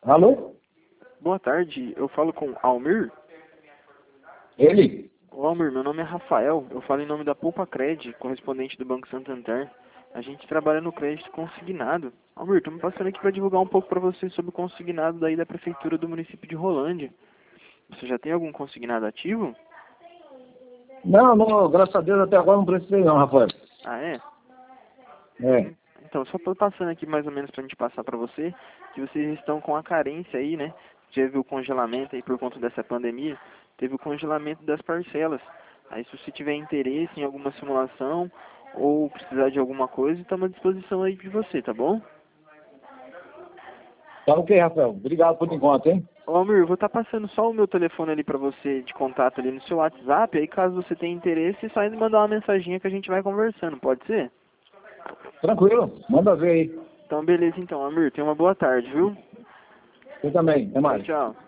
Alô? Boa tarde, eu falo com Almir. Ele? Ô, Almir, meu nome é Rafael, eu falo em nome da Poupa Cred, correspondente do Banco Santander. A gente trabalha no crédito consignado. Almir, tô me passando aqui para divulgar um pouco para você sobre o consignado daí da Prefeitura do município de Rolândia. Você já tem algum consignado ativo? Não, graças a Deus até agora não precisei não, Rafael. Ah, é? É. Então, só tô passando aqui mais ou menos pra gente passar para você, que vocês estão com a carência aí, né? Já viu o congelamento aí por conta dessa pandemia, teve o congelamento das parcelas. Aí se você tiver interesse em alguma simulação ou precisar de alguma coisa, estamos à disposição aí de você, tá bom? Tá ok, Rafael. Obrigado por enquanto, hein? Ô, Almir, eu vou estar passando só o meu telefone ali pra você de contato ali no seu WhatsApp, aí caso você tenha interesse, é só me mandar uma mensaginha que a gente vai conversando, pode ser? Tranquilo. Manda ver aí. Então beleza então, Almir, tenha uma boa tarde, viu? Você também. Até Tchau, mais. tchau.